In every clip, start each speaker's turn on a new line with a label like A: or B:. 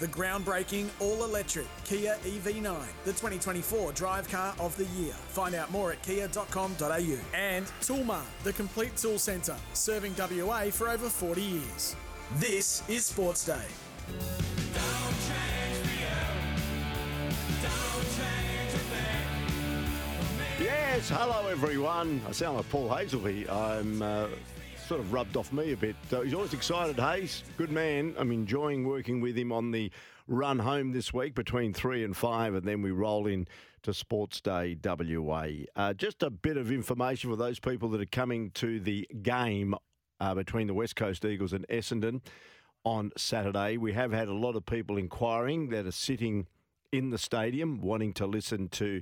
A: the groundbreaking all-electric Kia EV9, the 2024 Drive Car of the Year. Find out more at kia.com.au. And Toolmart, the complete tool centre, serving WA for over 40 years. This is Sports Day.
B: Don't change me out. Don't change a thing.
C: Yes, hello everyone. I sound like Paul Hazelby. I'm sort of rubbed off me a bit. He's always excited, Hayes. Good man. I'm enjoying working with him on the run home this week between 3 and 5, and then we roll in to Sports Day WA. Just a bit of information for those people that are coming to the game between the West Coast Eagles and Essendon on Saturday. We have had a lot of people inquiring that are sitting in the stadium wanting to listen to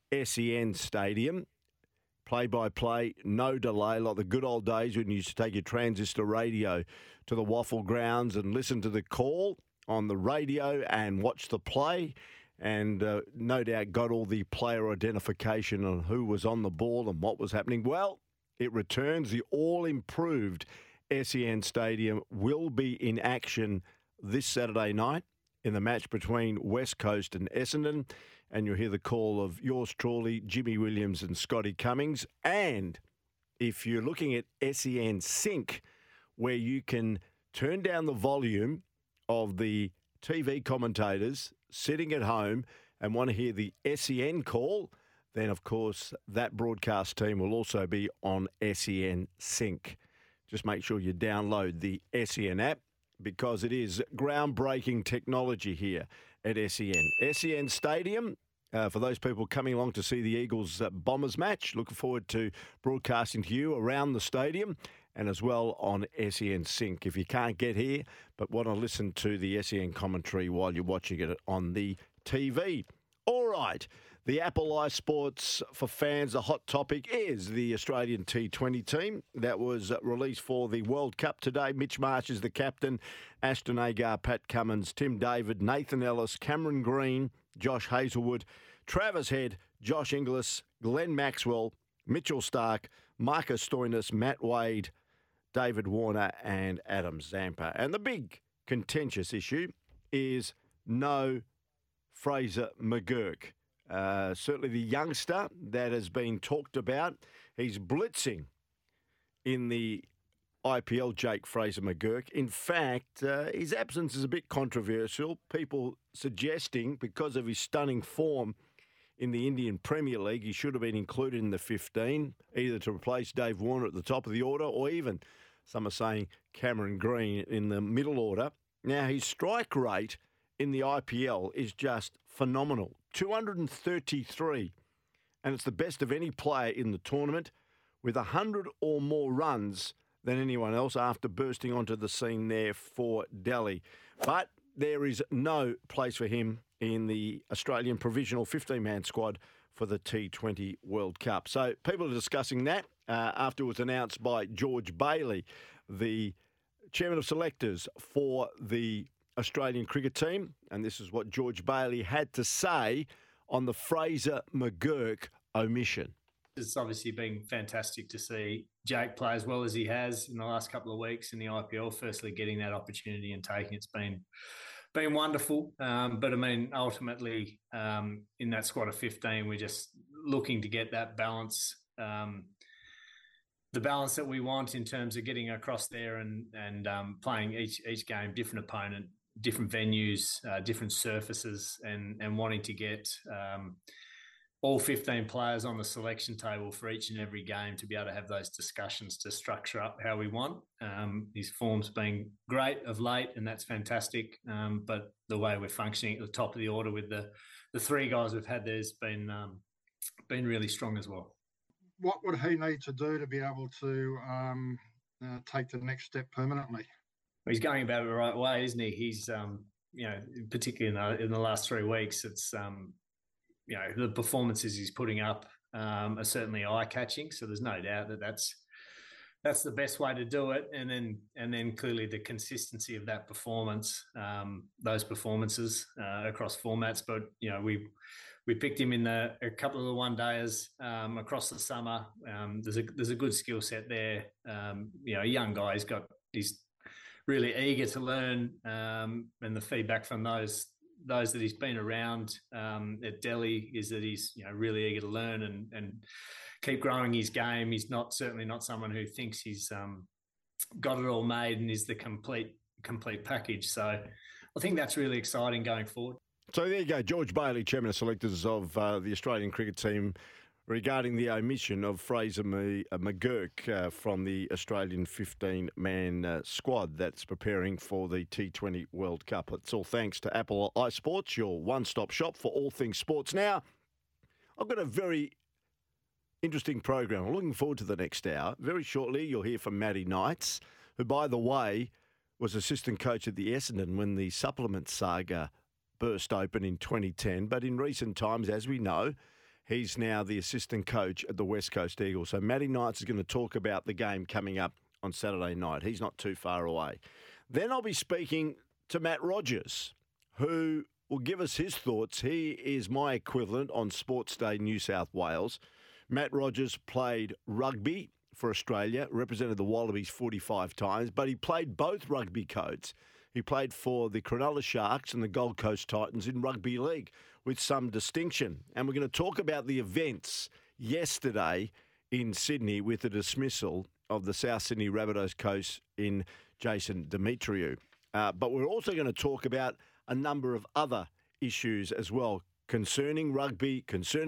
C: SEN Stadium. Play-by-play, no delay, like the good old days when you used to take your transistor radio to the Waffle Grounds and listen to the call on the radio and watch the play, and no doubt got all the player identification on who was on the ball and what was happening. Well, it returns. The all-improved SEN Stadium will be in action this Saturday night in the match between West Coast and Essendon. And you'll hear the call of yours truly, Jimmy Williams and Scotty Cummings. And if you're looking at SEN Sync, where you can turn down the volume of the TV commentators sitting at home and want to hear the SEN call, then, of course, that broadcast team will also be on SEN Sync. Just make sure you download the SEN app, because it is groundbreaking technology here at SEN. SEN Stadium, for those people coming along to see the Eagles Bombers match, looking forward to broadcasting to you around the stadium and as well on SEN Sync. If you can't get here but want to listen to the SEN commentary while you're watching it on the TV. All right. The Apple iSports for fans, the hot topic is the Australian T20 team that was released for the World Cup today. Mitch Marsh is the captain, Ashton Agar, Pat Cummins, Tim David, Nathan Ellis, Cameron Green, Josh Hazlewood, Travis Head, Josh Inglis, Glenn Maxwell, Mitchell Stark, Marcus Stoinis, Matt Wade, David Warner and Adam Zampa. And the big contentious issue is no Fraser McGurk. Certainly the youngster that has been talked about. He's blitzing in the IPL, Jake Fraser McGurk. In fact, his absence is a bit controversial. People suggesting because of his stunning form in the Indian Premier League, he should have been included in the 15, either to replace Dave Warner at the top of the order or even, some are saying, Cameron Green in the middle order. Now, his strike rate in the IPL is just phenomenal. 233, and it's the best of any player in the tournament, with 100 or more runs than anyone else after bursting onto the scene there for Delhi. But there is no place for him in the Australian provisional 15-man squad for the T20 World Cup. So people are discussing that after it was announced by George Bailey, the chairman of selectors for the Australian cricket team, and this is what George Bailey had to say on the Fraser McGurk omission.
D: It's obviously been fantastic to see Jake play as well as he has in the last couple of weeks in the IPL. Firstly, getting that opportunity and taking it's been wonderful. But I mean, ultimately, in that squad of 15, we're just looking to get that balance. The balance that we want in terms of getting across there and playing each game, different opponent, different venues, different surfaces, and wanting to get all 15 players on the selection table for each and every game to be able to have those discussions to structure up how we want. His form's been great of late, and that's fantastic. But the way we're functioning at the top of the order with the three guys we've had there's been really strong as well.
E: What would he need to do to be able to take the next step permanently?
D: He's going about it the right way, isn't he? He's, particularly in the last 3 weeks, it's, the performances he's putting up are certainly eye-catching. So there's no doubt that's the best way to do it. And then clearly the consistency of that performance, those performances across formats. But we picked him in a couple of the one-dayers across the summer. There's a good skill set there. A young guy. He's really eager to learn, and the feedback from those that he's been around at Delhi is that he's really eager to learn and keep growing his game. He's certainly not someone who thinks he's got it all made and is the complete package. So I think that's really exciting going forward.
C: So there you go, George Bailey, Chairman of Selectors of the Australian cricket team, regarding the omission of Fraser McGurk from the Australian 15-man squad that's preparing for the T20 World Cup. It's all thanks to Apple iSports, your one-stop shop for all things sports. Now, I've got a very interesting program. I'm looking forward to the next hour. Very shortly, you'll hear from Matty Knights, who, by the way, was assistant coach at the Essendon when the supplement saga burst open in 2010. But in recent times, as we know, he's now the assistant coach at the West Coast Eagles. So Matty Knights is going to talk about the game coming up on Saturday night. He's not too far away. Then I'll be speaking to Matt Rogers, who will give us his thoughts. He is my equivalent on Sports Day New South Wales. Matt Rogers played rugby for Australia, represented the Wallabies 45 times, but he played both rugby codes. He played for the Cronulla Sharks and the Gold Coast Titans in rugby league with some distinction. And we're going to talk about the events yesterday in Sydney with the dismissal of the South Sydney Rabbitohs coach in Jason Demetriou. But we're also going to talk about a number of other issues as well concerning rugby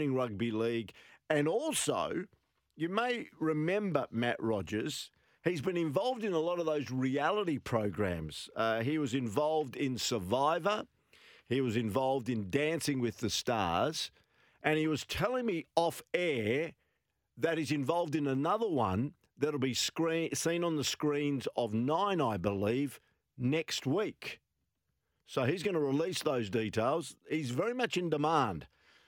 C: league. And also, you may remember Matt Rogers. He's been involved in a lot of those reality programs. He was involved in Survivor. He was involved in Dancing with the Stars. And he was telling me off air that he's involved in another one that'll be seen on the screens of Nine, I believe, next week. So he's going to release those details. He's very much in demand.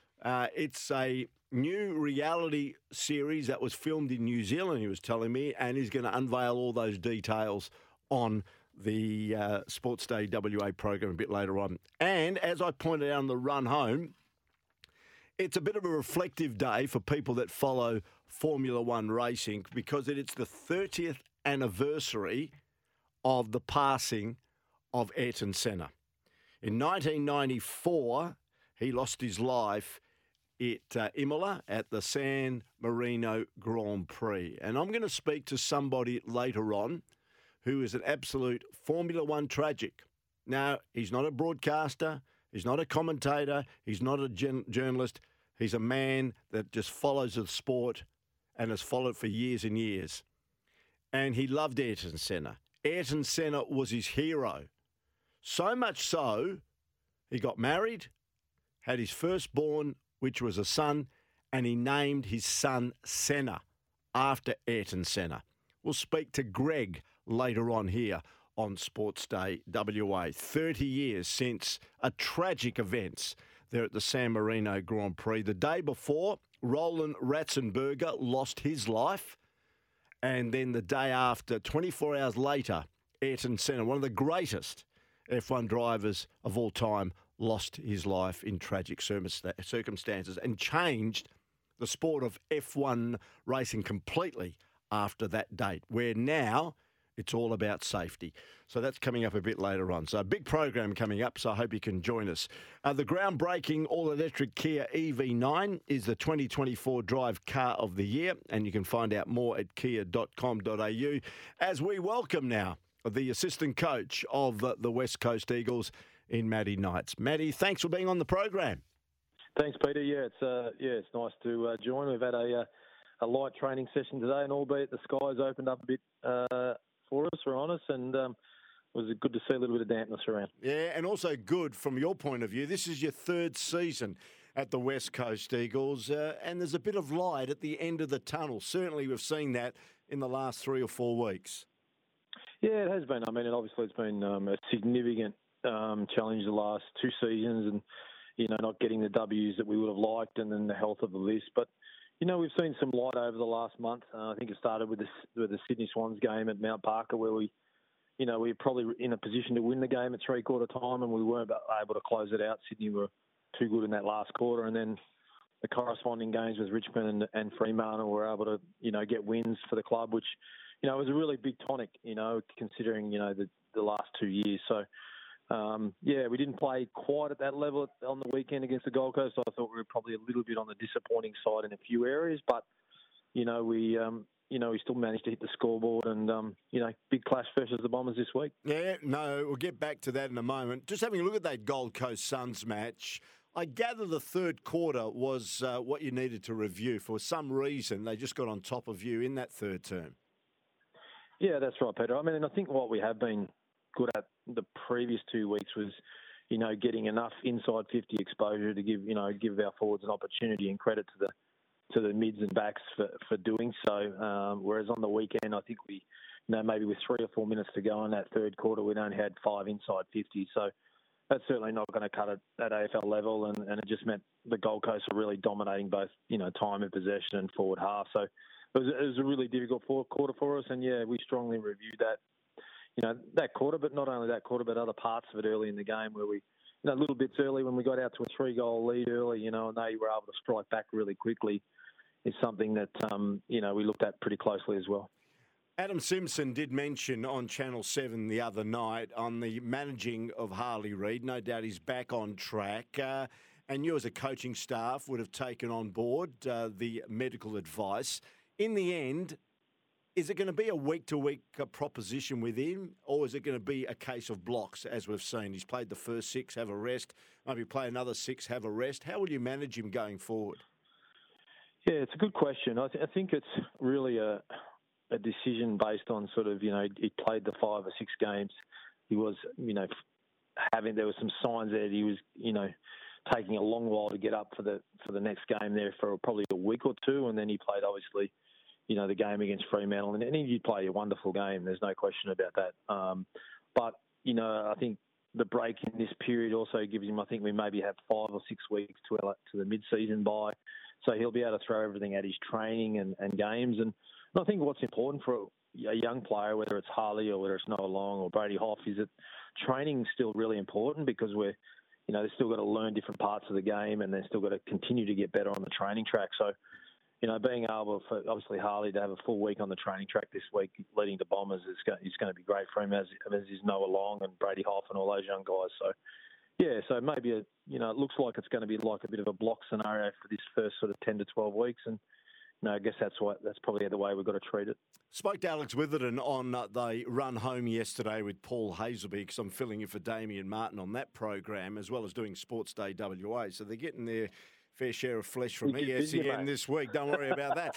C: It's a new reality series that was filmed in New Zealand, he was telling me, and he's going to unveil all those details on the Sports Day WA program a bit later on. And as I pointed out on the run home, it's a bit of a reflective day for people that follow Formula One racing because it's the 30th anniversary of the passing of Ayrton Senna. In 1994, he lost his life at Imola at the San Marino Grand Prix. And I'm going to speak to somebody later on who is an absolute Formula One tragic. Now, he's not a broadcaster, he's not a commentator, he's not a journalist. He's a man that just follows the sport and has followed for years and years. And he loved Ayrton Senna. Ayrton Senna was his hero. So much so, he got married, had his firstborn, which was a son, and he named his son Senna after Ayrton Senna. We'll speak to Greg later on here on Sports Day WA. 30 years since a tragic events there at the San Marino Grand Prix. The day before, Roland Ratzenberger lost his life. And then the day after, 24 hours later, Ayrton Senna, one of the greatest F1 drivers of all time, lost his life in tragic circumstances and changed the sport of F1 racing completely after that date, where now it's all about safety. So that's coming up a bit later on. So a big program coming up, so I hope you can join us. The groundbreaking all-electric Kia EV9 is the 2024 Drive Car of the Year, and you can find out more at kia.com.au as we welcome now the assistant coach of the West Coast Eagles in Matty Knights. Matty, thanks for being on the program.
F: Thanks, Peter. It's nice to join. We've had a light training session today, and albeit the skies opened up a bit for us, we're honest, and it was good to see a little bit of dampness around. Yeah,
C: and also good from your point of view. This is your third season at the West Coast Eagles, and there's a bit of light at the end of the tunnel. Certainly we've seen that in the last 3 or 4 weeks.
F: Yeah, it has been. I mean, obviously it's been a significant challenge the last 2 seasons, and not getting the W's that we would have liked, and then the health of the list. But we've seen some light over the last month. I think it started with the Sydney Swans game at Mount Barker, where we were probably in a position to win the game at 3/4 time, and we weren't able to close it out. Sydney were too good in that last quarter, and then the corresponding games with Richmond and Fremantle were able to get wins for the club, which was a really big tonic. Considering the the last 2 years. So, we didn't play quite at that level on the weekend against the Gold Coast. I thought we were probably a little bit on the disappointing side in a few areas, but we still managed to hit the scoreboard and, big clash versus the Bombers this week.
C: Yeah, no, we'll get back to that in a moment. Just having a look at that Gold Coast Suns match, I gather the third quarter was what you needed to review. For some reason, they just got on top of you in that third term.
F: Yeah, that's right, Peter. I mean, I think what we have been good at the previous 2 weeks was, getting enough inside 50 exposure to give our forwards an opportunity and credit to the mids and backs for doing so. Whereas on the weekend, I think we, maybe with 3 or 4 minutes to go in that third quarter, we'd only had 5 inside 50. So that's certainly not going to cut it at AFL level. And it just meant the Gold Coast were really dominating both, time and possession and forward half. So it was a really difficult fourth quarter for us. And we strongly reviewed that quarter, but not only that quarter, but other parts of it early in the game where we, a little bits early when we got out to a 3-goal lead early, and they were able to strike back really quickly is something that, we looked at pretty closely as well.
C: Adam Simpson did mention on Channel 7 the other night on the managing of Harley Reid. No doubt he's back on track. And you as a coaching staff would have taken on board the medical advice. In the end, is it going to be a week-to-week proposition with him, or is it going to be a case of blocks, as we've seen? He's played the first 6, have a rest, maybe play another 6, have a rest. How will you manage him going forward?
F: Yeah, it's a good question. I think it's really a decision based on sort of, he played the 5 or 6 games. He was, there were some signs there that he was, taking a long while to get up for the next game there for probably a week or 2, and then he played obviously, the game against Fremantle, and he did play a wonderful game. There's no question about that. But I think the break in this period also gives him, I think we maybe have 5 or 6 weeks to the mid-season bye. So he'll be able to throw everything at his training and games. And I think what's important for a young player, whether it's Harley or whether it's Noah Long or Brady Hoff, is that training's still really important because they've still got to learn different parts of the game and they've still got to continue to get better on the training track. So, being able for obviously Harley to have a full week on the training track this week leading to Bombers is going to be great for him, as is Noah Long and Brady Hoff and all those young guys. So, so maybe, it looks like it's going to be like a bit of a block scenario for this first sort of 10 to 12 weeks. And, I guess that's probably the way we've got to treat it.
C: Spoke to Alex Witherden on the run home yesterday with Paul Hazelby, because I'm filling in for Damien Martin on that program, as well as doing Sports Day WA. So they're getting their fair share of flesh from ESPN this week. Don't worry about that.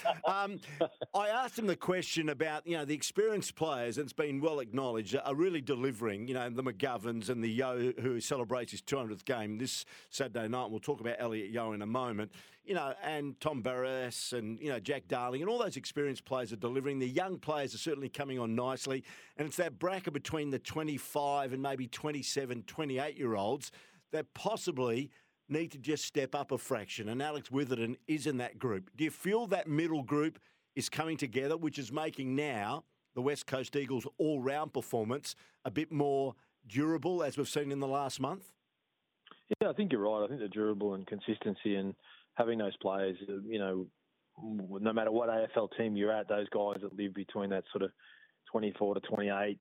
C: I asked him the question about, the experienced players, and it's been well acknowledged, are really delivering, the McGoverns and the Yeo, who celebrates his 200th game this Saturday night. And we'll talk about Elliot Yeo in a moment, and Tom Barrass and, Jack Darling and all those experienced players are delivering. The young players are certainly coming on nicely. And it's that bracket between the 25 and maybe 27, 28-year-olds that possibly need to just step up a fraction, and Alex Witherden is in that group. Do you feel that middle group is coming together, which is making now the West Coast Eagles' all-round performance a bit more durable, as we've seen in the last month?
F: Yeah, I think you're right. I think the durable and consistency and having those players, no matter what AFL team you're at, those guys that live between that sort of 24 to 28,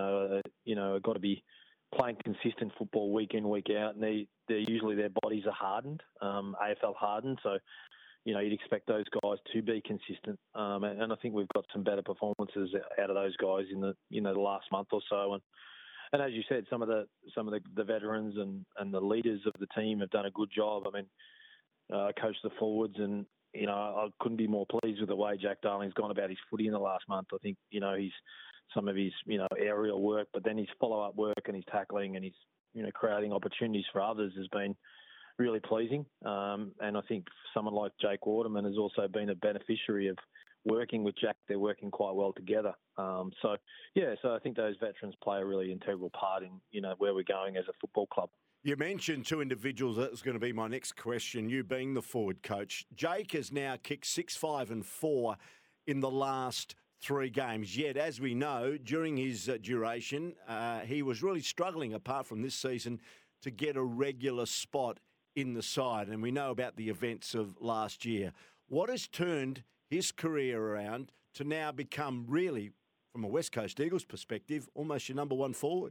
F: have got to be playing consistent football week in, week out, and they're usually their bodies are hardened, AFL hardened. So, you'd expect those guys to be consistent. And I think we've got some better performances out of those guys in the last month or so. And as you said, some of the veterans and the leaders of the team have done a good job. I mean, I coached the forwards, and I couldn't be more pleased with the way Jack Darling's gone about his footy in the last month. I think he's some of his aerial work, but then his follow-up work and his tackling and his creating opportunities for others has been really pleasing. And I think someone like Jake Waterman has also been a beneficiary of working with Jack. They're working quite well together. So I think those veterans play a really integral part in where we're going as a football club.
C: You mentioned 2 individuals. That was going to be my next question, you being the forward coach. Jake has now kicked 6, 5 and 4 in the last 3 games. Yet, as we know, during his duration, he was really struggling, apart from this season, to get a regular spot in the side. And we know about the events of last year. What has turned his career around to now become really, from a West Coast Eagles perspective, almost your number one forward.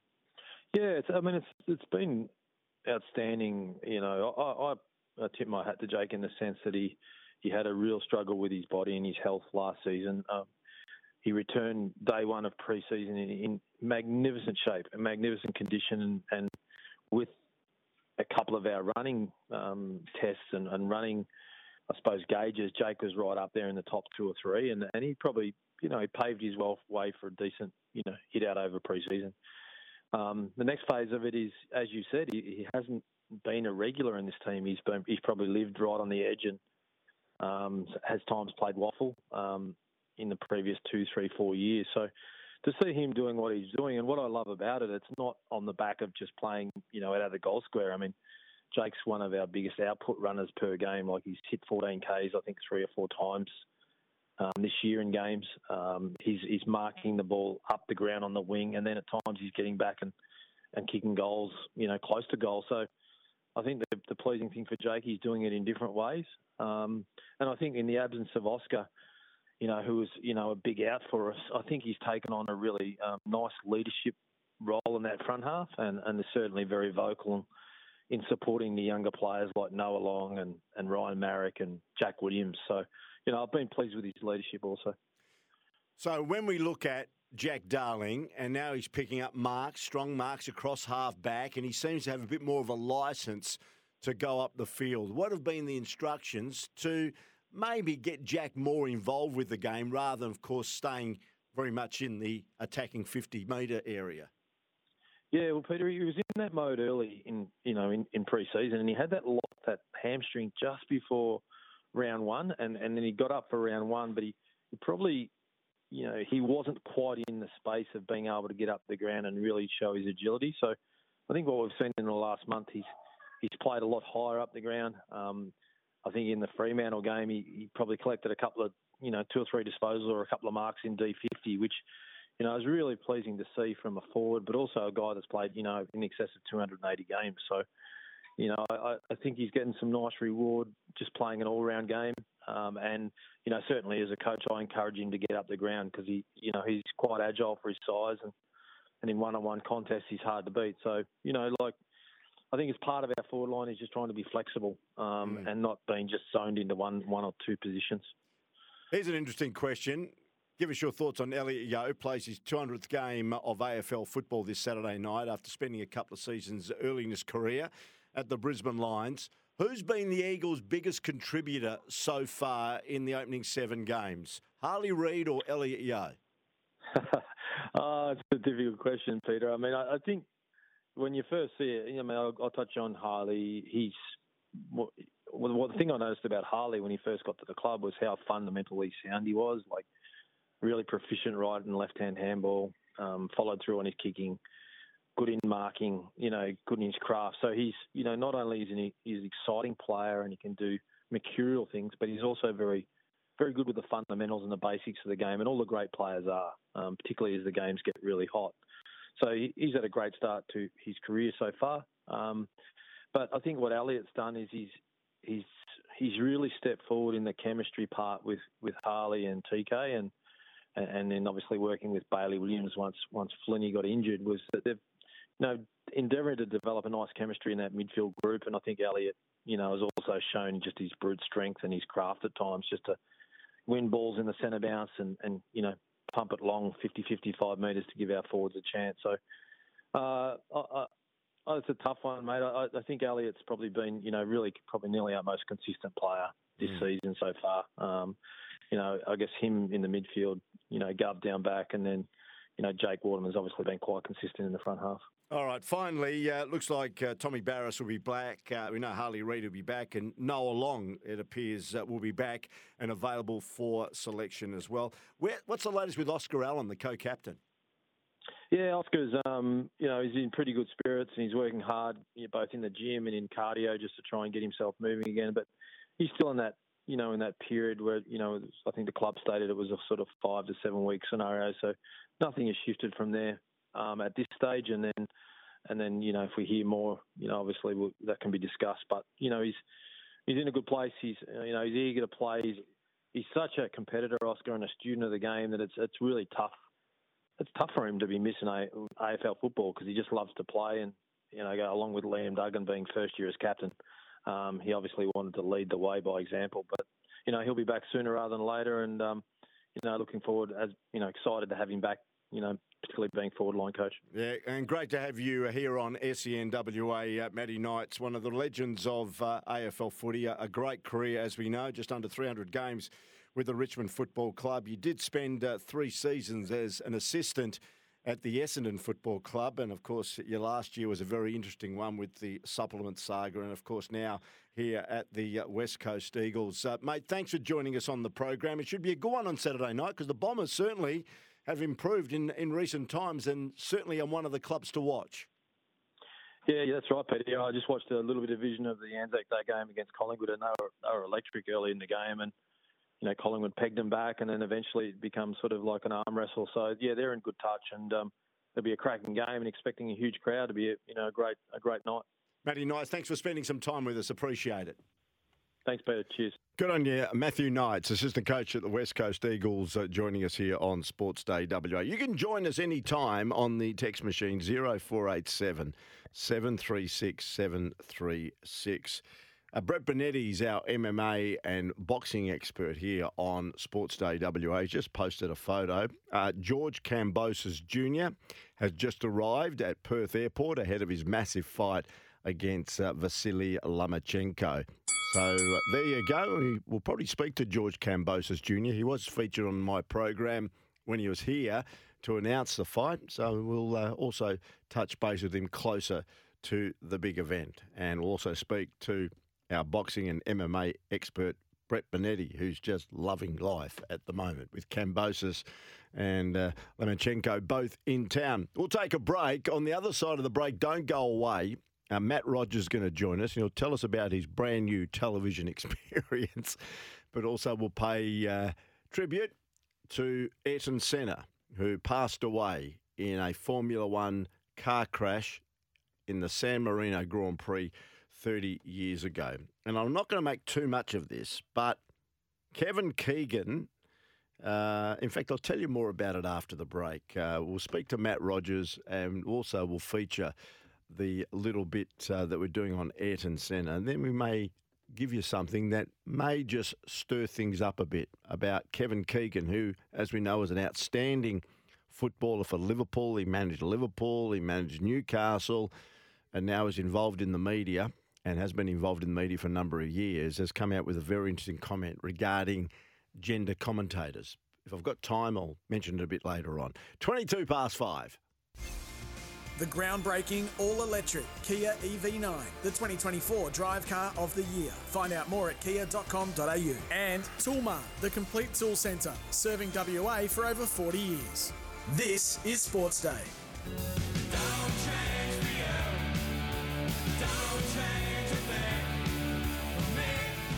F: Yeah, it's been outstanding. You know, I tip my hat to Jake in the sense that he had a real struggle with his body and his health last season. He returned day one of pre-season in magnificent shape, and magnificent condition, and with a couple of our running tests and running, I suppose, gauges, Jake was right up there in the top 2 or 3, and he probably, you know, he paved his way for a decent, you know, hit out over pre-season. The next phase of it is, as you said, he hasn't been a regular in this team. He's probably lived right on the edge and has times played waffle in the previous 2, 3, 4 years. So to see him doing what he's doing, and what I love about it, it's not on the back of just playing, you know, out of the goal square. I mean, Jake's one of our biggest output runners per game. Like, he's hit 14 Ks, I think, 3 or 4 times this year in games. He's marking the ball up the ground on the wing, and then at times he's getting back and kicking goals, you know, close to goal. So I think the pleasing thing for Jake, he's doing it in different ways. And I think in the absence of Oscar, you know, who was, you know, a big out for us, I think he's taken on a really nice leadership role in that front half, and is certainly very vocal in supporting the younger players like Noah Long and Ryan Marrick and Jack Williams. So, you know, I've been pleased with his leadership also.
C: So when we look at Jack Darling, and now he's picking up marks, strong marks across half back, and he seems to have a bit more of a licence to go up the field. What have been the instructions to maybe get Jack more involved with the game rather than, of course, staying very much in the attacking 50-metre area?
F: Yeah, well, Peter, he was in that mode early in pre-season, and he had that hamstring just before round one, and then he got up for round one, but he probably, you know, he wasn't quite in the space of being able to get up the ground and really show his agility. So I think what we've seen in the last month, he's played a lot higher up the ground. I think in the Fremantle game, he probably collected a couple of, you know, 2 or 3 disposals or a couple of marks in D50, which, you know, is really pleasing to see from a forward, but also a guy that's played, you know, in excess of 280 games. So, you know, I think he's getting some nice reward just playing an all-round game. And, you know, certainly as a coach, I encourage him to get up the ground because he's quite agile for his size, and in one-on-one contests, he's hard to beat. So, you know, like, I think as part of our forward line, he's just trying to be flexible and not being just zoned into one or two positions.
C: Here's an interesting question. Give us your thoughts on Elliot Yeo. Plays his 200th game of AFL football this Saturday night after spending a couple of seasons early in his career at the Brisbane Lions. Who's been the Eagles' biggest contributor so far in the opening 7 games? Harley Reid or Elliot Yeo?
F: It's a difficult question, Peter. I mean, I think when you first see it, I mean, I'll touch on Harley. The thing I noticed about Harley when he first got to the club was how fundamentally sound he was, like really proficient right and left-hand handball, followed through on his kicking, good in marking, you know, good in his craft. So he's, you know, not only is he's an exciting player and he can do mercurial things, but he's also very, very good with the fundamentals and the basics of the game, and all the great players are, particularly as the games get really hot. So he's had a great start to his career so far. But I think what Elliot's done is he's really stepped forward in the chemistry part with Harley and TK, and then obviously working with Bailey Williams once Flinney got injured, was that they've, you know, endeavouring to develop a nice chemistry in that midfield group. And I think Elliot, you know, has also shown just his brute strength and his craft at times just to win balls in the centre bounce and you know, pump it long 50, 55 metres to give our forwards a chance. So it's a tough one, mate. I think Elliott's probably been, you know, really probably nearly our most consistent player this season so far. You know, I guess him in the midfield, you know, Gov down back, and then, you know, Jake Waterman's obviously been quite consistent in the front half.
C: All right, finally, looks like Tommy Barrass will be back. We know Harley Reid will be back, and Noah Long, it appears, will be back and available for selection as well. What's the latest with Oscar Allen, the co-captain?
F: Yeah, Oscar's, you know, he's in pretty good spirits and he's working hard, you know, both in the gym and in cardio just to try and get himself moving again. But he's still in that, you know, in that period where, you know, I think the club stated it was a sort of 5 to 7 week scenario. So nothing has shifted from there at this stage. And then, you know, if we hear more, you know, obviously that can be discussed. But, you know, he's in a good place. He's, you know, he's eager to play. He's such a competitor, Oscar, and a student of the game that it's really tough it's tough for him to be missing AFL football because he just loves to play and, go along with Liam Duggan being first year as captain. He obviously wanted to lead the way by example, but, he'll be back sooner rather than later and, looking forward, excited to have him back, particularly being forward line coach.
C: Yeah, and great to have you here on SENWA, Matty Knights, one of the legends of AFL footy, a great career, as we know, just under 300 games with the Richmond Football Club. You did spend 3 seasons as an assistant at the Essendon Football Club, and of course your last year was a very interesting one with the supplement saga, and of course now here at the West Coast Eagles. Mate, thanks for joining us on the program. It should be a good one on Saturday night because the Bombers certainly have improved in recent times and certainly are one of the clubs to watch.
F: Yeah, that's right, Peter. I just watched a little bit of vision of the Anzac Day game against Collingwood, and they were electric early in the game, and Collingwood pegged them back, and then eventually it becomes sort of like an arm wrestle. So yeah, they're in good touch, and it'll be a cracking game, and expecting a huge crowd to be a great night.
C: Matty Knights, thanks for spending some time with us. Appreciate it.
F: Thanks, Peter. Cheers.
C: Good on you. Matthew Knights, assistant coach at the West Coast Eagles, joining us here on Sports Day WA. You can join us any time on the text machine 0487 736 736. Brett Bonetti is our MMA and boxing expert here on Sports Day WA. He's just posted a photo. George Kambosos Jr. has just arrived at Perth Airport ahead of his massive fight against Vasily Lomachenko. So there you go. We'll probably speak to George Kambosos Jr. He was featured on my program when he was here to announce the fight. So we'll also touch base with him closer to the big event. And we'll also speak to our boxing and MMA expert, Brett Bonetti, who's just loving life at the moment with Kambosos and Lomachenko both in town. We'll take a break. On the other side of the break, don't go away. Matt Rogers is going to join us, and he'll tell us about his brand new television experience, but also we'll pay tribute to Ayrton Senna, who passed away in a Formula One car crash in the San Marino Grand Prix 30 years ago. And I'm not going to make too much of this, but Kevin Keegan, in fact, I'll tell you more about it after the break. We'll speak to Matt Rogers, and also we'll feature the little bit that we're doing on Ayrton Senna. And then we may give you something that may just stir things up a bit about Kevin Keegan, who, as we know, is an outstanding footballer for Liverpool. He managed Liverpool, he managed Newcastle, and now is involved in the media and has been involved in the media for a number of years, has come out with a very interesting comment regarding gender commentators. If I've got time, I'll mention it a bit later on. 22 past 5.
A: The groundbreaking all-electric Kia EV9, the 2024 drive car of the year. Find out more at kia.com.au. And Toolmart, the complete tool centre, serving WA for over 40 years. This is Sports Day.
B: Don't change me out. Don't change a thing for me.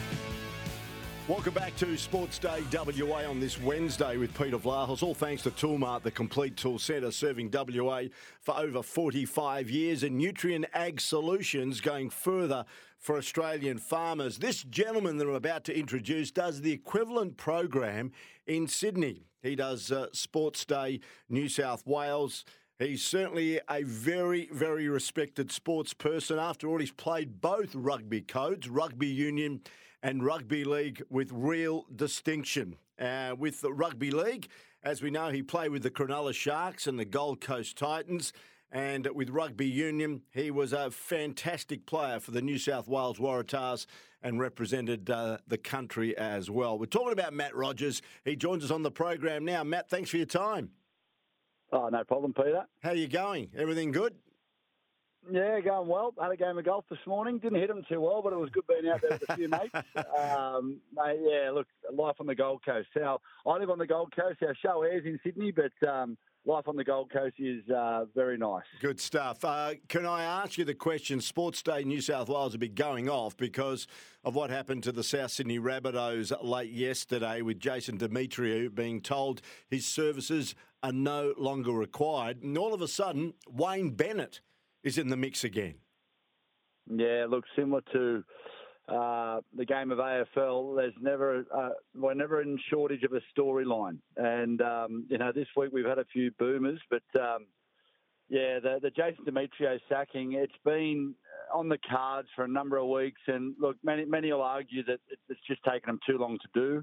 C: Welcome back to Sports Day WA on this Wednesday with Peter Vlahos. All thanks to Toolmart, the complete tool centre, serving WA for over 45 years, and Nutrien Ag Solutions going further for Australian farmers. This gentleman that I'm about to introduce does the equivalent program in Sydney. He does Sports Day New South Wales. He's certainly a very, very respected sports person. After all, he's played both rugby codes, rugby union and rugby league, with real distinction. With the rugby league, as we know, he played with the Cronulla Sharks and the Gold Coast Titans. And with rugby union, he was a fantastic player for the New South Wales Waratahs and represented the country as well. We're talking about Matt Rogers. He joins us on the program now. Matt, thanks for your time.
G: Oh, no problem, Peter.
C: How are you going? Everything good?
G: Yeah, going well. Had a game of golf this morning. Didn't hit them too well, but it was good being out there with a few mates. Mate, yeah, look, life on the Gold Coast. I live on the Gold Coast. Our show airs in Sydney, but life on the Gold Coast is very nice.
C: Good stuff. Can I ask you the question? Sports Day New South Wales will be going off because of what happened to the South Sydney Rabbitohs late yesterday, with Jason Demetriou being told his services are no longer required. And all of a sudden, Wayne Bennett is in the mix again.
G: Yeah, look, similar to the game of AFL, we're never in shortage of a storyline. And, this week we've had a few boomers, but, the Jason Demetriou sacking, it's been on the cards for a number of weeks. And, look, many will argue that it's just taken them too long to do.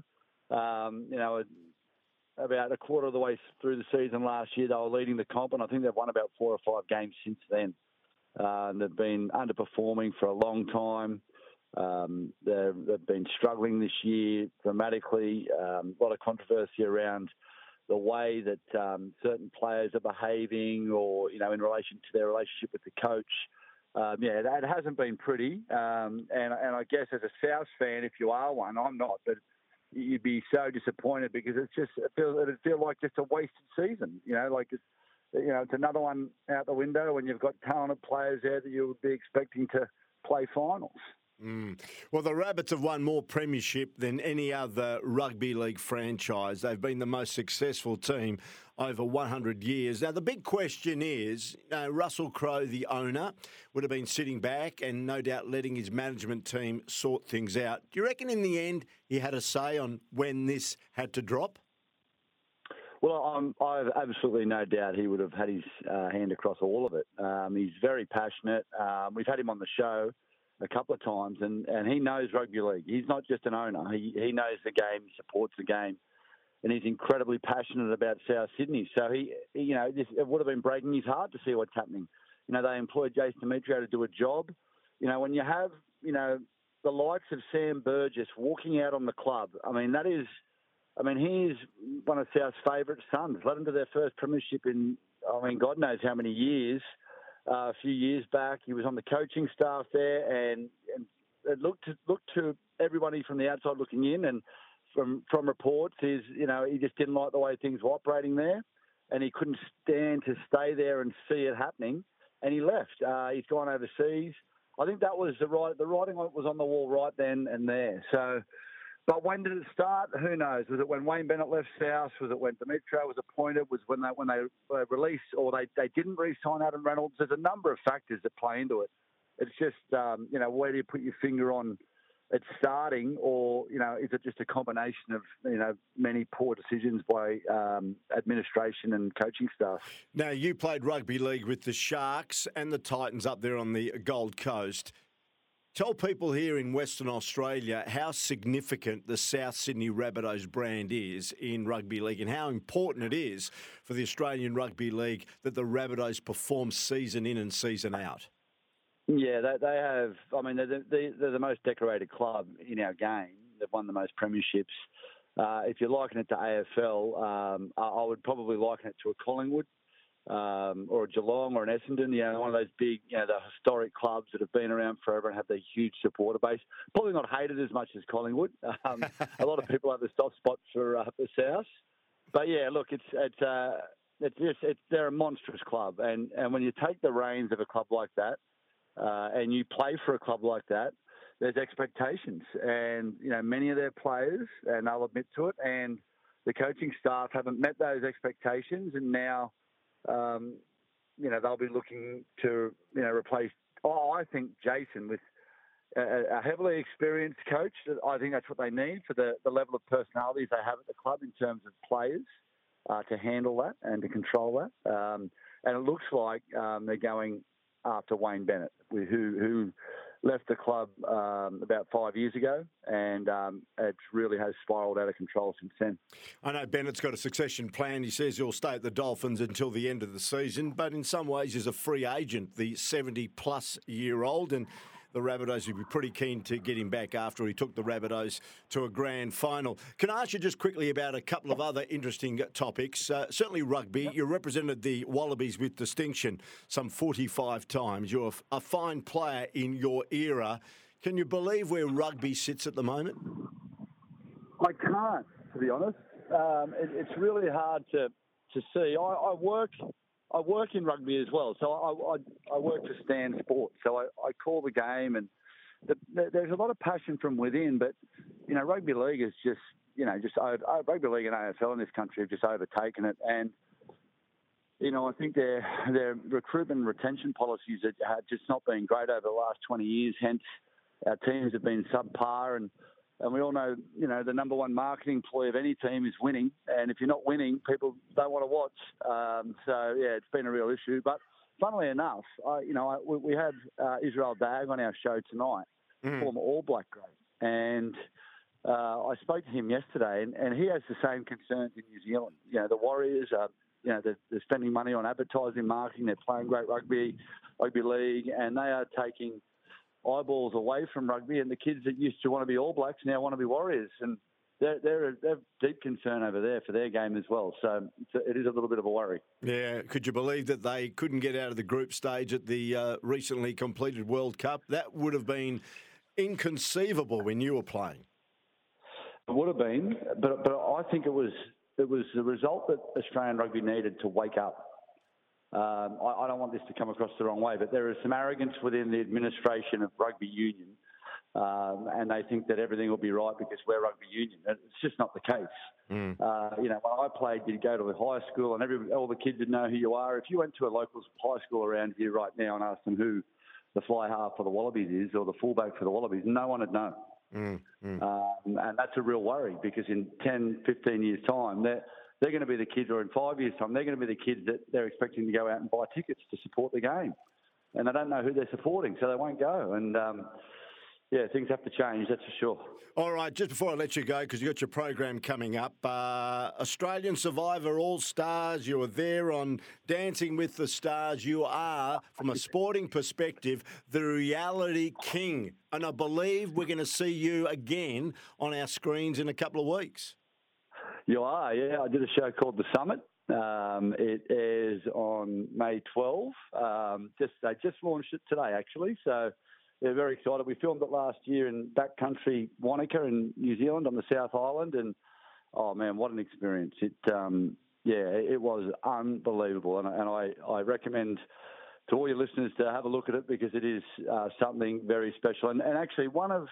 G: About a quarter of the way through the season last year, they were leading the comp, and I think they've won about 4 or 5 games since then. They've been underperforming for a long time. They've been struggling this year dramatically. A lot of controversy around the way that certain players are behaving, or in relation to their relationship with the coach. It hasn't been pretty. And I guess as a South fan, if you are one, I'm not, but you'd be so disappointed because it'd feel like just a wasted season. It's another one out the window when you've got talented players there that you would be expecting to play finals.
C: Well, the Rabbits have won more premiership than any other rugby league franchise. They've been the most successful team over 100 years. Now, the big question is, Russell Crowe, the owner, would have been sitting back and no doubt letting his management team sort things out. Do you reckon in the end he had a say on when this had to drop?
G: Well, I have absolutely no doubt he would have had his hand across all of it. He's very passionate. We've had him on the show a couple of times, and he knows rugby league. He's not just an owner. He knows the game, he supports the game, and he's incredibly passionate about South Sydney. So it would have been breaking his heart to see what's happening. They employed Jason Demetriou to do a job. When you have, the likes of Sam Burgess walking out on the club, he's one of South's favourite sons. Led them to their first premiership in, God knows how many years. A few years back, he was on the coaching staff there, and it looked to everybody from the outside looking in, and from reports is he just didn't like the way things were operating there, and he couldn't stand to stay there and see it happening, and he left. He's gone overseas. I think that was the writing was on the wall right then and there. So. But when did it start? Who knows? Was it when Wayne Bennett left South? Was it when Demetriou was appointed? Was when they released, or they didn't re-sign Adam Reynolds? There's a number of factors that play into it. It's just where do you put your finger on it starting, or is it just a combination of many poor decisions by administration and coaching staff?
C: Now, you played rugby league with the Sharks and the Titans up there on the Gold Coast. Tell people here in Western Australia how significant the South Sydney Rabbitohs brand is in rugby league, and how important it is for the Australian Rugby League that the Rabbitohs perform season in and season out.
G: Yeah, they have. They're the most decorated club in our game. They've won the most premierships. If you're likening it to AFL, I would probably liken it to a Collingwood. Or a Geelong or an Essendon, one of those big, the historic clubs that have been around forever and have their huge supporter base. Probably not hated as much as Collingwood. A lot of people have a soft spot for South. But yeah, look, they're a monstrous club, and when you take the reins of a club like that, and you play for a club like that, there's expectations, and many of their players, and they'll admit to it, and the coaching staff haven't met those expectations, and now. They'll be looking to, replace, I think, Jason with a heavily experienced coach. I think that's what they need for the level of personalities they have at the club in terms of players to handle that and to control that. And it looks like they're going after Wayne Bennett, who left the club about 5 years ago, and it really has spiralled out of control since then.
C: I know Bennett's got a succession plan. He says he'll stay at the Dolphins until the end of the season, but in some ways he's a free agent, the 70-plus-year-old, and the Rabbitohs would be pretty keen to get him back after he took the Rabbitohs to a grand final. Can I ask you just quickly about a couple of other interesting topics? Certainly rugby. Yep. You represented the Wallabies with distinction some 45 times. You're a fine player in your era. Can you believe where rugby sits at the moment?
G: I can't, to be honest. It's really hard to see. I work in rugby as well, so I work for Stan Sport. So I call the game, and there's a lot of passion from within. But rugby league is just rugby league and AFL in this country have just overtaken it. And I think their recruitment and retention policies have just not been great over the last 20 years. Hence, our teams have been subpar, and we all know, the number one marketing ploy of any team is winning. And if you're not winning, people don't want to watch. It's been a real issue. But funnily enough, we had Israel Dagg on our show tonight, former All Black great. And I spoke to him yesterday, and he has the same concerns in New Zealand. The Warriors are, they're spending money on advertising, marketing. They're playing great rugby league, and they are taking eyeballs away from rugby, and the kids that used to want to be All Blacks now want to be Warriors, and they're deep concern over there for their game as well. So it is a little bit of a worry.
C: Yeah, could you believe that they couldn't get out of the group stage at the recently completed World Cup? That would have been inconceivable when you were playing.
G: It would have been, but I think it was the result that Australian rugby needed to wake up. I don't want this to come across the wrong way, but there is some arrogance within the administration of rugby union, and they think that everything will be right because we're rugby union. It's just not the case. When I played, you'd go to the high school, and all the kids would know who you are. If you went to a local high school around here right now and asked them who the fly half for the Wallabies is or the fullback for the Wallabies, no one would know. And that's a real worry, because in 10, 15 years' time, they're going to be the kids, or in 5 years' time, they're going to be the kids that they're expecting to go out and buy tickets to support the game. And they don't know who they're supporting, so they won't go. And, things have to change, that's for sure.
C: All right, just before I let you go, because you've got your program coming up, Australian Survivor All-Stars, you were there on Dancing with the Stars. You are, from a sporting perspective, the reality king. And I believe we're going to see you again on our screens in a couple of weeks. You are, yeah. I did a show called The Summit. It airs on May 12. They just launched it today, actually. So they're very excited. We filmed it last year in backcountry Wanaka in New Zealand on the South Island, and oh man, what an experience! It was unbelievable, and I recommend to all your listeners to have a look at it, because it is something very special. And actually, one of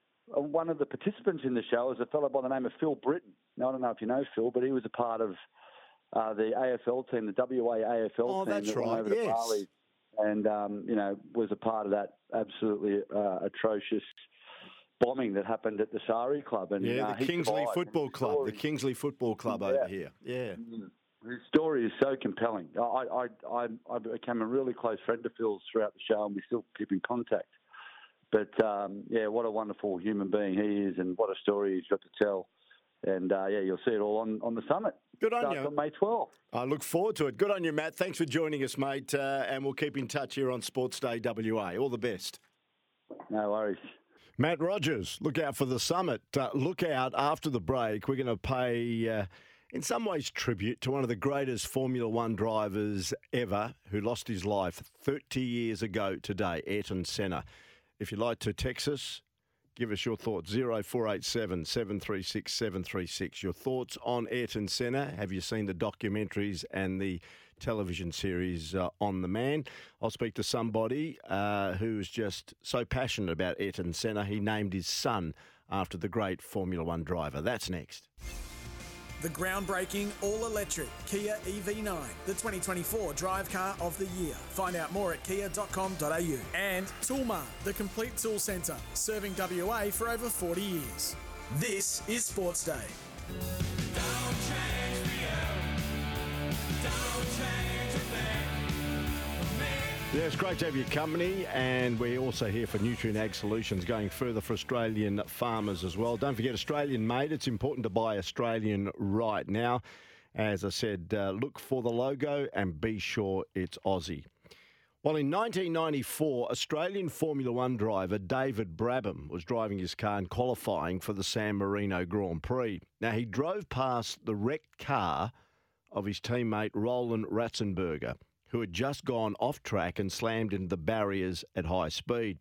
C: the participants in the show is a fellow by the name of Phil Britton. Now, I don't know if you know Phil, but he was a part of the AFL team, the WA AFL team. Oh, that's
G: that
C: right,
G: went over to
C: yes.
G: Bali, and was a part of that absolutely atrocious bombing that happened at the Sari Club. And
C: the Kingsley Football Club. The Kingsley Football Club over here. Yeah.
G: His story is so compelling. I became a really close friend of Phil's throughout the show, and we still keep in contact. But, what a wonderful human being he is, and what a story he's got to tell. And, you'll see it all on the Summit.
C: Good on you.
G: On May 12th.
C: I look forward to it. Good on you, Matt. Thanks for joining us, mate. And we'll keep in touch here on Sports Day WA. All the best.
G: No worries.
C: Matt Rogers, look out for the Summit. Look out after the break. We're going to pay, in some ways, tribute to one of the greatest Formula One drivers ever, who lost his life 30 years ago today, Ayrton Senna. If you'd like to text us, give us your thoughts, 0487 736 736. Your thoughts on Ayrton Senna. Have you seen the documentaries and the television series on the man? I'll speak to somebody who's just so passionate about Ayrton Senna, he named his son after the great Formula One driver. That's next.
A: The groundbreaking all-electric Kia EV9, the 2024 Drive Car of the Year. Find out more at kia.com.au. And Toolmart, the complete tool centre, serving WA for over 40 years. This is Sports Day.
B: Don't change me up. Don't change a thing.
C: Yeah, it's great to have your company, and we're also here for Nutrient Ag Solutions, going further for Australian farmers as well. Don't forget Australian made. It's important to buy Australian right now. As I said, look for the logo and be sure it's Aussie. Well, in 1994, Australian Formula One driver David Brabham was driving his car and qualifying for the San Marino Grand Prix. Now, he drove past the wrecked car of his teammate Roland Ratzenberger, who had just gone off track and slammed into the barriers at high speed.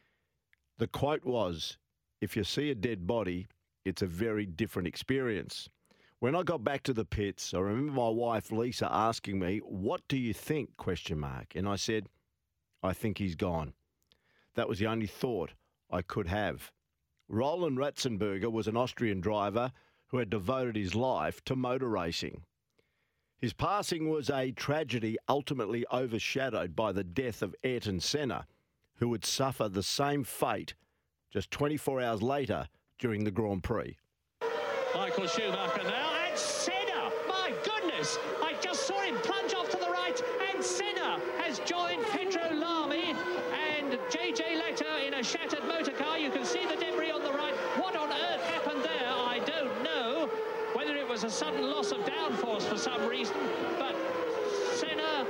C: The quote was, "If you see a dead body, it's a very different experience." When I got back to the pits, I remember my wife Lisa asking me, "What do you think?" ? And I said, "I think he's gone." That was the only thought I could have. Roland Ratzenberger was an Austrian driver who had devoted his life to motor racing. His passing was a tragedy ultimately overshadowed by the death of Ayrton Senna, who would suffer the same fate just 24 hours later during the Grand Prix.
H: Michael Schumacher now, and Senna! My goodness! I just saw him plunge off to the right, and Senna has joined Pedro Lamy and JJ Letter in a shattered motor car. You can see the debris on the right. What on earth happened there? I don't know. Whether it was a sudden loss of downforce for some reason, but Senna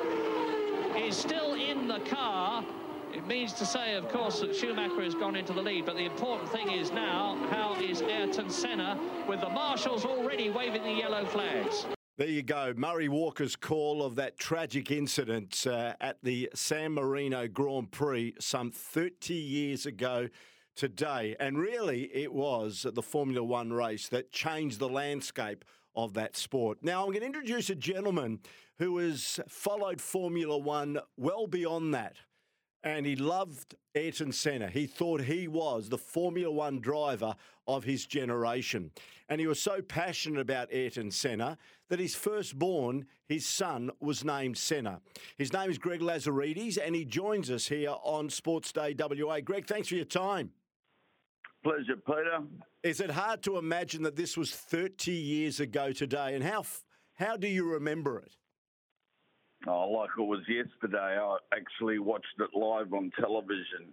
H: is still in the car. It means to say, of course, that Schumacher has gone into the lead, but the important thing is now, how is Ayrton Senna, with the marshals already waving the yellow flags?
C: There you go. Murray Walker's call of that tragic incident at the San Marino Grand Prix some 30 years ago today. And really, it was the Formula One race that changed the landscape of that sport. Now, I'm going to introduce a gentleman who has followed Formula One well beyond that. And he loved Ayrton Senna. He thought he was the Formula One driver of his generation. And he was so passionate about Ayrton Senna that his firstborn, his son, was named Senna. His name is Greg Lazaridis, and he joins us here on Sports Day WA. Greg, thanks for your time.
I: Pleasure, Peter.
C: Is it hard to imagine that this was 30 years ago today? And how do you remember it?
I: Oh, like it was yesterday. I actually watched it live on television.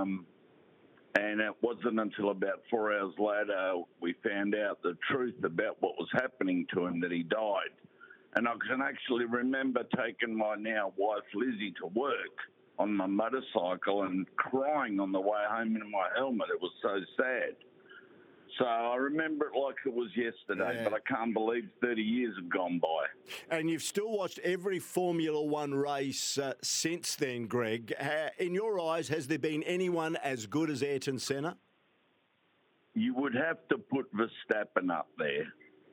I: And it wasn't until about 4 hours later we found out the truth about what was happening to him, that he died. And I can actually remember taking my now wife Lizzie to work on my motorcycle and crying on the way home in my helmet. It was so sad. So I remember it like it was yesterday, but I can't believe 30 years have gone by.
C: And you've still watched every Formula One race since then, Greg. In your eyes, has there been anyone as good as Ayrton Senna?
I: You would have to put Verstappen up there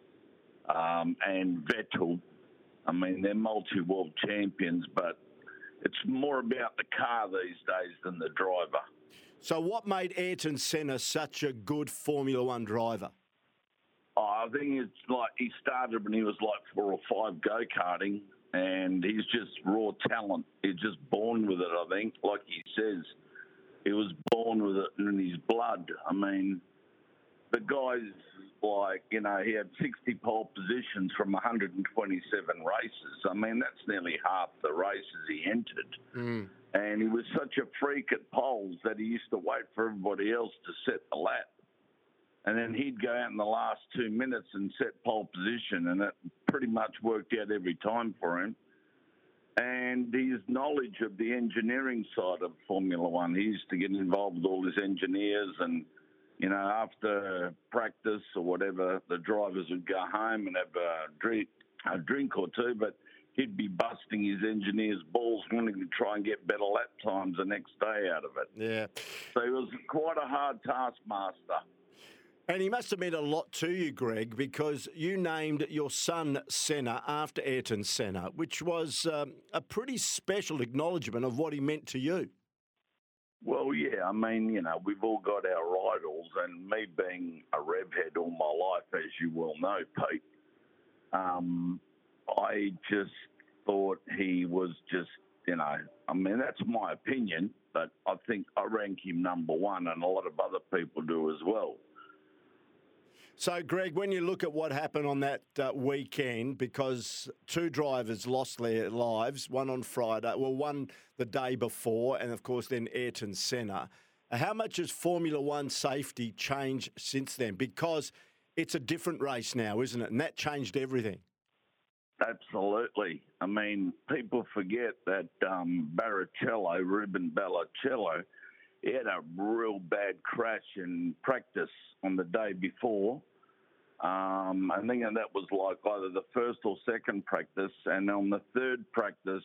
I: and Vettel. I mean, they're multi-world champions, but it's more about the car these days than the driver.
C: So what made Ayrton Senna such a good Formula One driver?
I: Oh, I think it's like he started when he was like 4 or 5 go-karting, and he's just raw talent. He's just born with it, I think. Like he says, he was born with it in his blood. I mean, the guy's like, you know, he had 60 pole positions from 127 races. I mean, that's nearly half the races he entered. And he was such a freak at poles that he used to wait for everybody else to set the lap. And then he'd go out in the last 2 minutes and set pole position, and it pretty much worked out every time for him. And his knowledge of the engineering side of Formula One, he used to get involved with all his engineers, and, you know, after practice or whatever, the drivers would go home and have a drink or two, but he'd be busting his engineers' balls, wanting to try and get better lap times the next day out of it.
C: Yeah.
I: So he was quite a hard taskmaster.
C: And he must have meant a lot to you, Greg, because you named your son Senna after Ayrton Senna, which was a pretty special acknowledgement of what he meant to you.
I: Well, yeah, I mean, you know, we've all got our idols, and me being a rev head all my life, as you well know, Pete, I just thought he was just, you know, I mean, that's my opinion, but I think I rank him number one, and a lot of other people do as well.
C: So, Greg, when you look at what happened on that weekend, because 2 drivers lost their lives, one on Friday, well, one the day before, and, of course, then Ayrton Senna, how much has Formula One safety changed since then? Because it's a different race now, isn't it? And that changed everything.
I: Absolutely. I mean, people forget that Ruben Barrichello, he had a real bad crash in practice on the day before. I think that was like either the first or second practice. And on the third practice,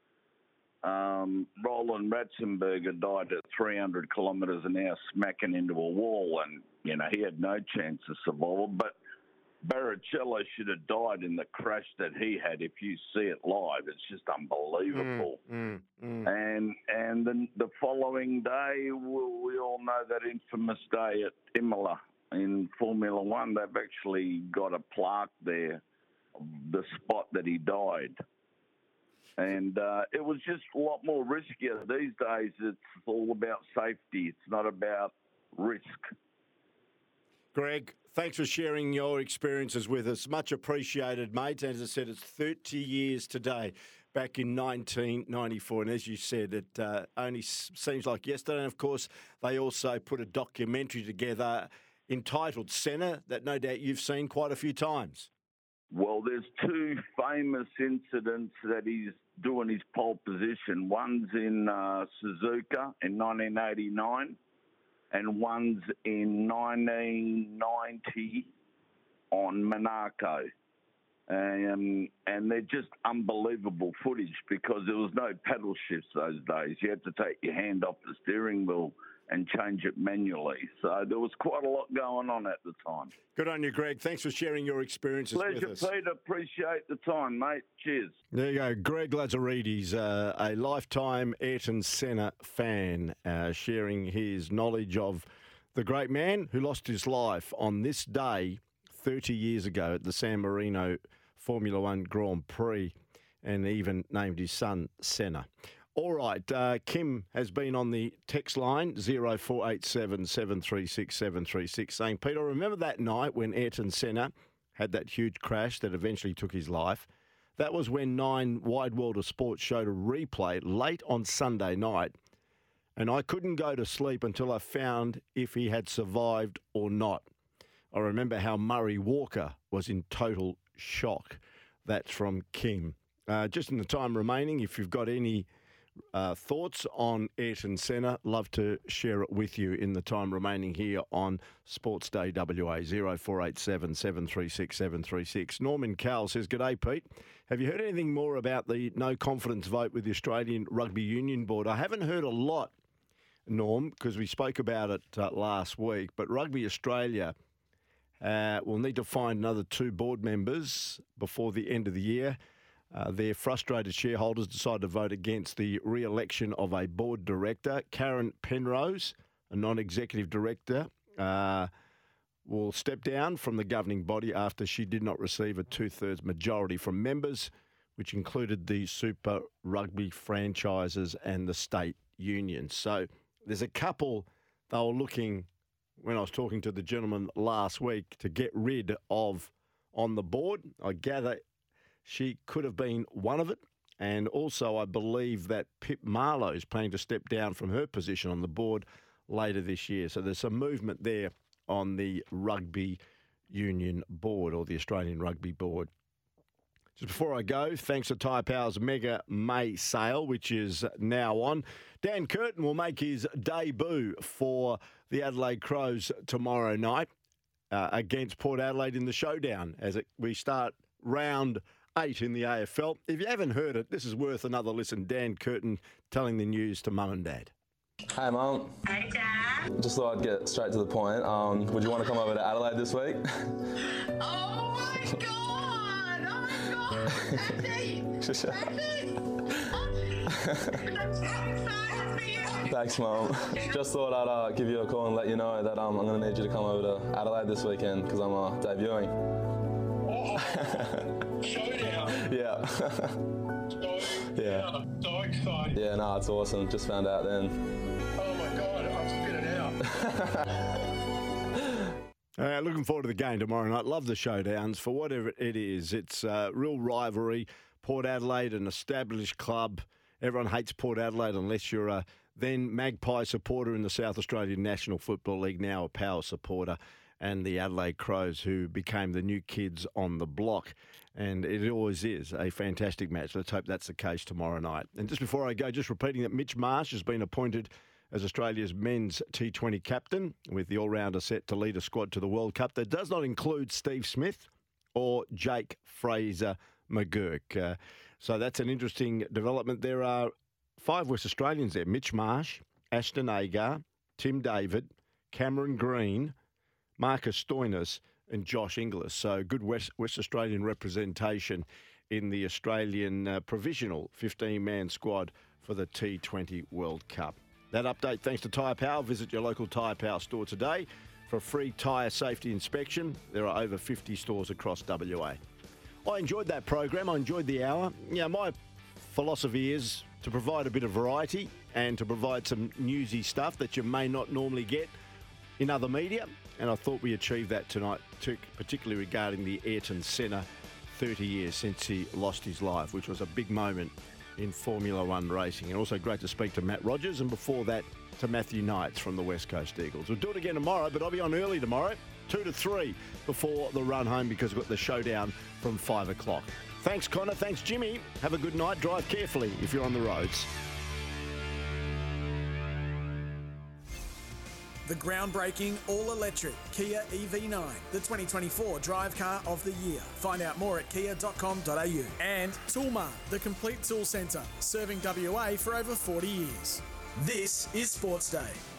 I: Roland Ratzenberger died at 300 kilometres an hour, smacking into a wall. And, you know, he had no chance of survival. But Barrichello should have died in the crash that he had. If you see it live, it's just unbelievable. And then the following day, we all know that infamous day at Imola in Formula One. They've actually got a plaque there, the spot that he died. And it was just a lot more riskier. These days, it's all about safety. It's not about risk.
C: Greg, thanks for sharing your experiences with us. Much appreciated, mate. As I said, it's 30 years today, back in 1994. And as you said, it only seems like yesterday. And, of course, they also put a documentary together entitled Senna that no doubt you've seen quite a few times.
I: Well, there's two famous incidents that he's doing his pole position. One's in Suzuka in 1989 and one's in 1990 on Monaco. And they're just unbelievable footage because there was no paddle shifts those days. You had to take your hand off the steering wheel and change it manually. So there was quite a lot going on at the time.
C: Good on you, Greg. Thanks for sharing your experiences with us.
I: Pleasure, Peter. Appreciate the time, mate. Cheers.
C: There you go. Greg Lazaridis, a lifetime Ayrton Senna fan, sharing his knowledge of the great man who lost his life on this day 30 years ago at the San Marino Formula One Grand Prix, and even named his son Senna. All right, Kim has been on the text line, 0487 736 736, saying, Peter, remember that night when Ayrton Senna had that huge crash that eventually took his life? That was when Nine Wide World of Sport showed a replay late on Sunday night, and I couldn't go to sleep until I found if he had survived or not. I remember how Murray Walker was in total shock. That's from Kim. Just in the time remaining, if you've got any thoughts on Ayrton Senna, love to share it with you in the time remaining here on Sports Day WA, 0487 736 736. Norman Cowell says, G'day, Pete. Have you heard anything more about the no confidence vote with the Australian Rugby Union Board? I haven't heard a lot, Norm, because we spoke about it last week, but Rugby Australia will need to find another 2 board members before the end of the year. Their frustrated shareholders decided to vote against the re-election of a board director. Karen Penrose, a non-executive director, will step down from the governing body after she did not receive a 2/3 majority from members, which included the Super Rugby franchises and the state unions. So there's a couple they were looking, when I was talking to the gentleman last week, to get rid of on the board. I gather she could have been one of it. And also I believe that Pip Marlowe is planning to step down from her position on the board later this year. So there's some movement there on the Rugby Union Board, or the Australian Rugby Board. Just before I go, thanks to Tyre Power's Mega May sale, which is now on. Dan Curtin will make his debut for the Adelaide Crows tomorrow night against Port Adelaide in the showdown as we start round 8 in the AFL. If you haven't heard it, this is worth another listen. Dan Curtin telling the news to Mum and Dad.
J: Hey, Mum.
K: Hey, Dad.
J: Just thought I'd get straight to the point. Would you want to come over to Adelaide this week?
K: Oh, my God. Oh, my God. Andy. Andy. I'm so excited for you.
J: Thanks, Mum. Just thought I'd give you a call and let you know that I'm going to need you to come over to Adelaide this weekend because I'm debuting.
K: Oh, showdown.
J: Yeah. Yeah.
K: So excited.
J: Yeah, no, it's awesome. Just found out then.
K: Oh, my God. I'm spitting out.
C: Looking forward to the game tomorrow night. Love the showdowns for whatever it is. It's a real rivalry. Port Adelaide, an established club. Everyone hates Port Adelaide unless you're a then Magpie supporter in the South Australian National Football League, now a Power supporter, and the Adelaide Crows, who became the new kids on the block. And it always is a fantastic match. Let's hope that's the case tomorrow night. And just before I go, just repeating that Mitch Marsh has been appointed as Australia's men's T20 captain, with the all-rounder set to lead a squad to the World Cup. That does not include Steve Smith or Jake Fraser-McGurk. So that's an interesting development. There are 5 West Australians there: Mitch Marsh, Ashton Agar, Tim David, Cameron Green, Marcus Stoinis and Josh Inglis. So good West Australian representation in the Australian provisional 15-man squad for the T20 World Cup. That update thanks to Tyre Power. Visit your local Tyre Power store today for a free tyre safety inspection. There are over 50 stores across WA. I enjoyed that program. I enjoyed the hour. My philosophy is to provide a bit of variety and to provide some newsy stuff that you may not normally get in other media, and I thought we achieved that tonight, too, particularly regarding the Ayrton Senna 30 years since he lost his life, which was a big moment in Formula One racing. And also great to speak to Matt Rogers, and before that to Matthew Knights from the West Coast Eagles. We'll do it again tomorrow, but I'll be on early tomorrow, 2 to 3 before the run home, because we've got the showdown from 5 o'clock. Thanks, Connor. Thanks, Jimmy. Have a good night. Drive carefully if you're on the roads.
A: The groundbreaking all-electric Kia EV9, the 2024 drive car of the year. Find out more at kia.com.au. And Toolmart, the complete tool centre, serving WA for over 40 years. This is Sports Day.